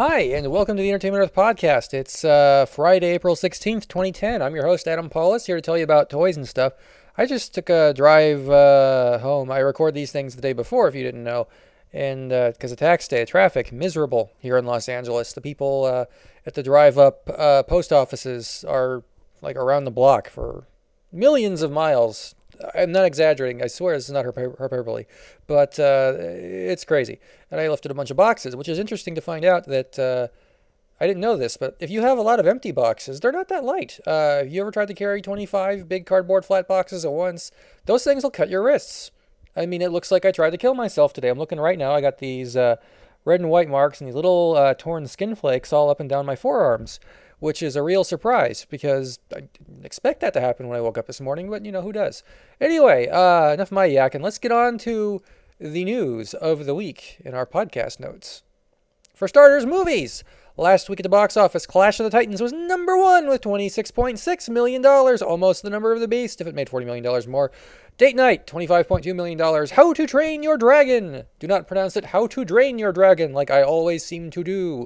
Hi, and welcome to the Entertainment Earth podcast. It's Friday, April 16th, 2010. I'm your host, Adam Paulus, here to tell you about toys and stuff. I just took a drive home. I record these things the day before, if you didn't know. And because of tax day, traffic, miserable here in Los Angeles. The people at the drive-up post offices are like around the block for millions of miles. I'm not exaggerating. I swear this is not hyperbole, but it's crazy. And I lifted a bunch of boxes, which is interesting to find out that I didn't know this, but if you have a lot of empty boxes, they're not that light. If you ever tried to carry 25 big cardboard flat boxes at once, those things will cut your wrists. I mean, it looks like I tried to kill myself today. I'm looking right now. I got these red and white marks and these little torn skin flakes all up and down my forearms, which is a real surprise because I didn't expect that to happen when I woke up this morning, but who does? Anyway, enough of my yakking. Let's get on to the news of the week in our podcast notes. For starters, movies. Last week at the box office, Clash of the Titans was number one with $26.6 million, almost the number of the beast if it made $40 million more. Date Night, $25.2 million. How to Train Your Dragon. Do not pronounce it How to Drain Your Dragon like I always seem to do.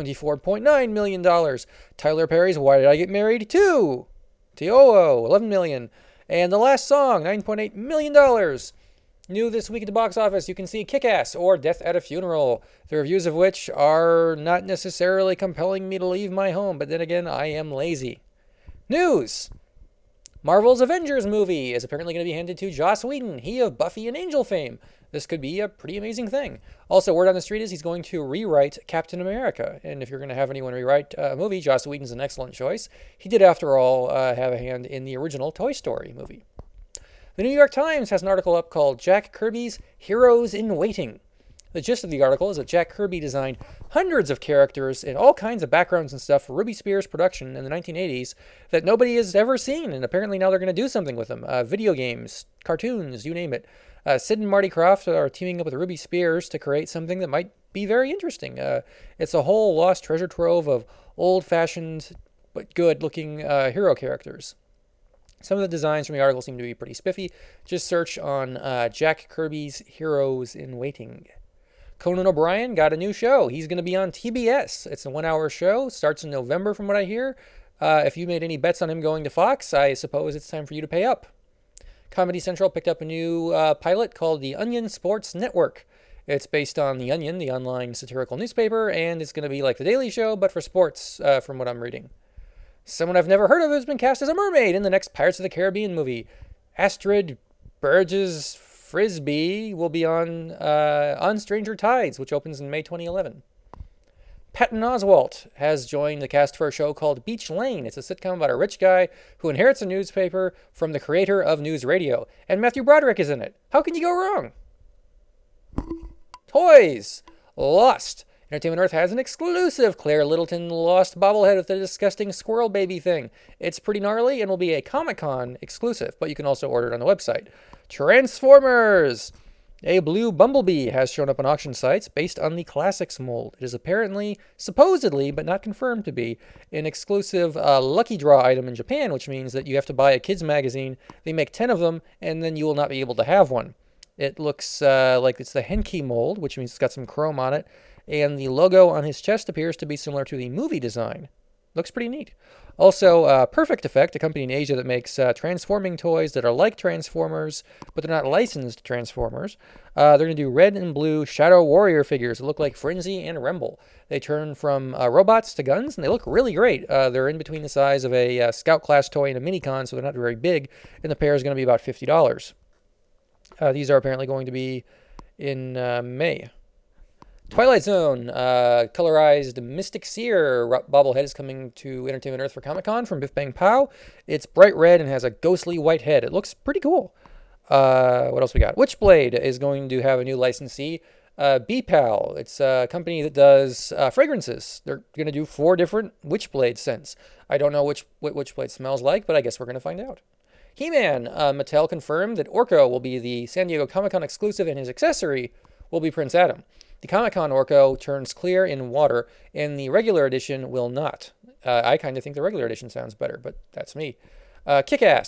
$24.9 million. Tyler Perry's Why Did I Get Married? 2. T.O.O. $11 million. And The Last Song, $9.8 million. New this week at the box office, you can see Kick-Ass or Death at a Funeral, the reviews of which are not necessarily compelling me to leave my home, but then again, I am lazy. News! Marvel's Avengers movie is apparently going to be handed to Joss Whedon, he of Buffy and Angel fame. This could be a pretty amazing thing. Also, word on the street is he's going to rewrite Captain America, and if you're going to have anyone rewrite a movie, Joss Whedon's an excellent choice. He did, after all, have a hand in the original Toy Story movie. The New York Times has an article up called Jack Kirby's Heroes in Waiting. The gist of the article is that Jack Kirby designed hundreds of characters in all kinds of backgrounds and stuff for Ruby Spears' production in the 1980s that nobody has ever seen, and apparently now they're going to do something with them. Video games, cartoons, you name it. Sid and Marty Krofft are teaming up with Ruby Spears to create something that might be very interesting. It's a whole lost treasure trove of old-fashioned but good-looking hero characters. Some of the designs from the article seem to be pretty spiffy. Just search on Jack Kirby's Heroes in Waiting. Conan O'Brien got a new show. He's going to be on TBS. It's a 1-hour show. Starts in November from what I hear. If you made any bets on him going to Fox, I suppose it's time for you to pay up. Comedy Central picked up a new pilot called The Onion Sports Network. It's based on The Onion, the online satirical newspaper, and it's going to be like The Daily Show, but for sports, from what I'm reading. Someone I've never heard of has been cast as a mermaid in the next Pirates of the Caribbean movie. Astrid Burgess Frisbee will be on Stranger Tides, which opens in May 2011. Patton Oswalt has joined the cast for a show called Beach Lane. It's a sitcom about a rich guy who inherits a newspaper from the creator of News Radio. And Matthew Broderick is in it. How can you go wrong? Toys! Lost! Entertainment Earth has an exclusive Claire Littleton Lost bobblehead with a disgusting squirrel baby thing. It's pretty gnarly and will be a Comic-Con exclusive, but you can also order it on the website. Transformers! A blue bumblebee has shown up on auction sites based on the Classics mold. It is apparently, supposedly, but not confirmed to be, an exclusive lucky draw item in Japan, which means that you have to buy a kids magazine, they make 10 of them, and then you will not be able to have one. It looks like it's the Henke mold, which means it's got some chrome on it, and the logo on his chest appears to be similar to the movie design. Looks pretty neat. Also, Perfect Effect, a company in Asia that makes transforming toys that are like Transformers, but they're not licensed Transformers. They're going to do red and blue Shadow Warrior figures that look like Frenzy and Remble. They turn from robots to guns, and they look really great. They're in between the size of a Scout Class toy and a Minicon, so they're not very big, and the pair is going to be about $50. These are apparently going to be in May. Twilight Zone, colorized Mystic Seer bobblehead is coming to Entertainment Earth for Comic-Con from Biff Bang Pow. It's bright red and has a ghostly white head. It looks pretty cool. What else we got? Witchblade is going to have a new licensee. B-Pal, it's a company that does fragrances. They're going to do 4 different Witchblade scents. I don't know what Witchblade smells like, but I guess we're going to find out. He-Man, Mattel confirmed that Orko will be the San Diego Comic-Con exclusive and his accessory will be Prince Adam. The Comic-Con Orko turns clear in water, and the regular edition will not. I kind of think the regular edition sounds better, but that's me. Kick-Ass.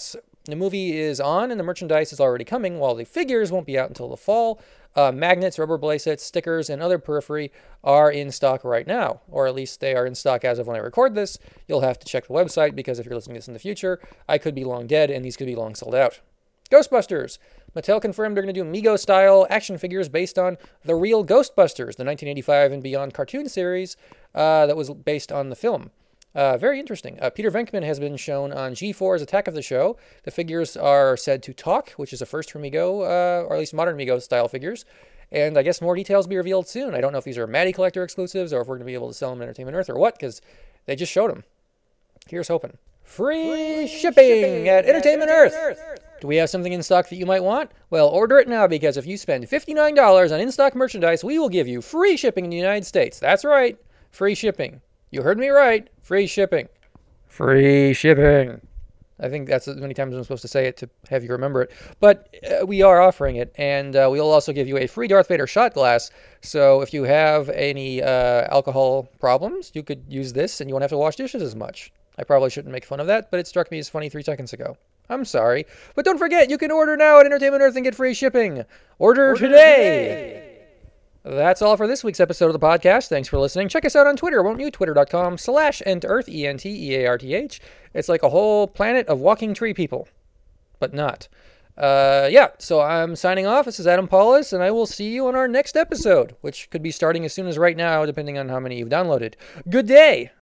The movie is on, and the merchandise is already coming, while the figures won't be out until the fall. Magnets, rubber bracelets, stickers, and other periphery are in stock right now, or at least they are in stock as of when I record this. You'll have to check the website, because if you're listening to this in the future, I could be long dead, and these could be long sold out. Ghostbusters. Mattel confirmed they're going to do Mego-style action figures based on the real Ghostbusters, the 1985 and beyond cartoon series that was based on the film. Very interesting. Peter Venkman has been shown on G4's Attack of the Show. The figures are said to talk, which is a first for Mego, or at least modern Mego-style figures. And I guess more details will be revealed soon. I don't know if these are Matty Collector exclusives or if we're going to be able to sell them in Entertainment Earth or what, because they just showed them. Here's hoping. Free shipping at Entertainment Earth. Do we have something in stock that you might want? Well, order it now, because if you spend $59 on in-stock merchandise, we will give you free shipping in the United States. That's right. Free shipping. You heard me right. Free shipping. Free shipping. I think that's as many times as I'm supposed to say it to have you remember it. But we are offering it, and we'll also give you a free Darth Vader shot glass. So if you have any alcohol problems, you could use this, and you won't have to wash dishes as much. I probably shouldn't make fun of that, but it struck me as funny 3 seconds ago. I'm sorry. But don't forget, you can order now at Entertainment Earth and get free shipping. Order today. That's all for this week's episode of the podcast. Thanks for listening. Check us out on Twitter, won't you? Twitter.com/Entearth, ENTEARTH. It's like a whole planet of walking tree people. But not. So I'm signing off. This is Adam Paulus, and I will see you on our next episode, which could be starting as soon as right now, depending on how many you've downloaded. Good day!